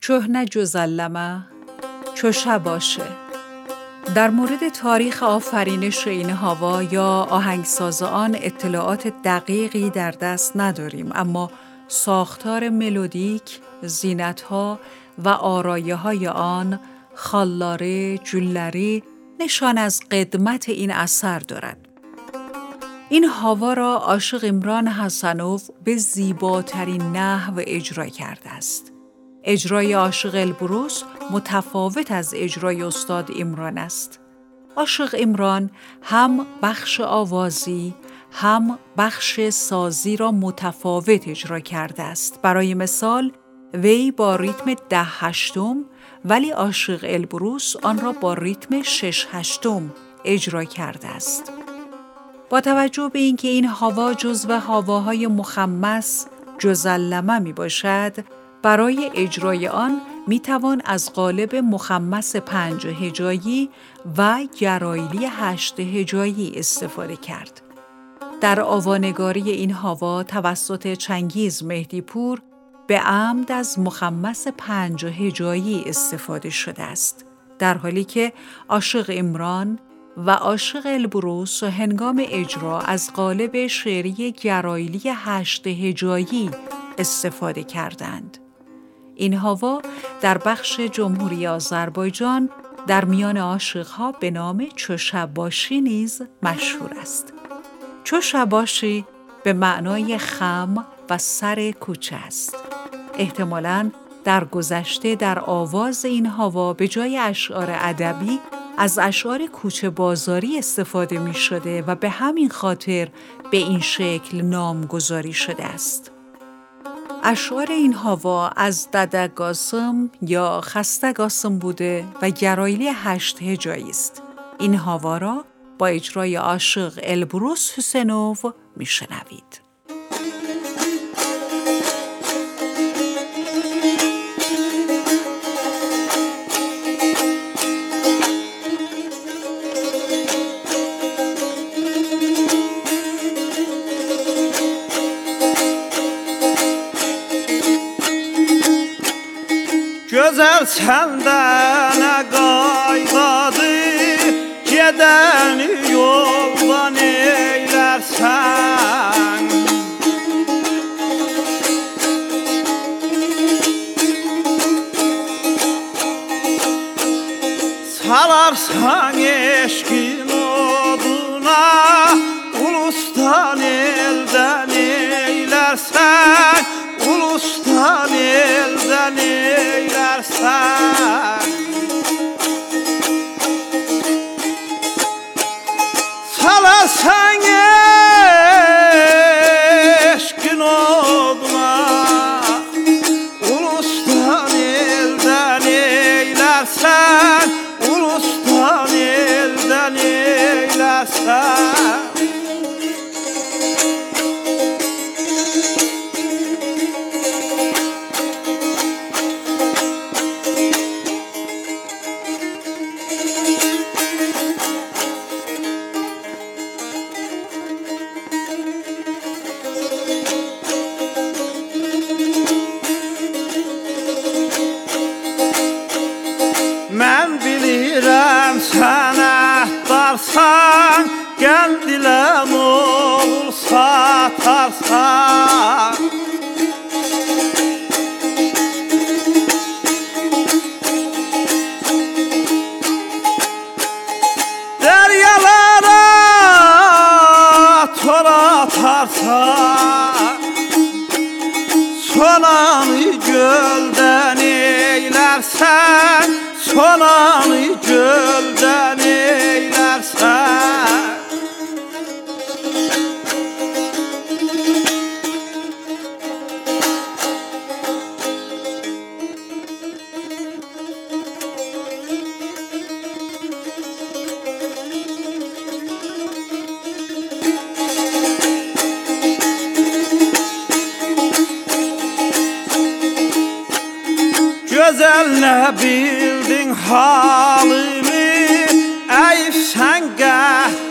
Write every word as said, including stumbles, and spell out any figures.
چه نجزلمه چو شباشه. در مورد تاریخ آفرینش این هوا یا آهنگساز آن اطلاعات دقیقی در دست نداریم، اما ساختار ملودیک، زینت‌ها و آرایه‌های آن، خالاره، جولری نشان از قدمت این اثر دارد. این هوا را عاشق عمران حسنوف به زیباترین نحو اجرا کرده است. اجرای عاشق البروس متفاوت از اجرای استاد عمران است. عاشق عمران هم بخش آوازی هم بخش سازی را متفاوت اجرا کرده است. برای مثال وی با ریتم ده هشتم ولی عاشق البروس آن را با ریتم شش هشتم اجرا کرده است. با توجه به اینکه این هوا جزو هواهای مخمس جزلمه می باشد، برای اجرای آن می توان از قالب مخمس پنج هجایی و گرایلی هشت هجایی استفاده کرد. در آوانگاری این هوا توسط چنگیز مهدیپور به عمد از مخمس پنج هجایی استفاده شده است، در حالی که عاشق عمران و عاشق البروس هنگام اجرا از قالب شعری گرایلی هشت هجایی استفاده کردند. این هوا در بخش جمهوری آذربایجان در میان عاشقها به نام چو شباشی نیز مشهور است. چو شباشی به معنای خم و سر کوچه است. احتمالاً در گذشته در آواز این هوا به جای اشعار ادبی از اشعار کوچه بازاری استفاده می شده و به همین خاطر به این شکل نامگذاری شده است. اشعار این هوا از دده گاسم یا خسته گاسم بوده و گرایلی هشت هجایی است. این هوا را با اجرای عاشق البروس حسینوف می شنوید. Güzel senden qaydadı, gedəni yoldan eylərsən. Salarsan eşkin oduna, ulustan eldən eylərsən. Ulustan eldən eylərsən. Salarsan eşkin oduna, ulustan eldən eylərsən. Ulustan eldən eylərsən. Mən bilirəm sən əhdarsan, gəldilən olur satarsan. Dəryalara tor atarsan, sonanı göldən eylərsən. Sonanı göldən eylərsən. Gözəl nə bildin halımı, əyib sən qəhd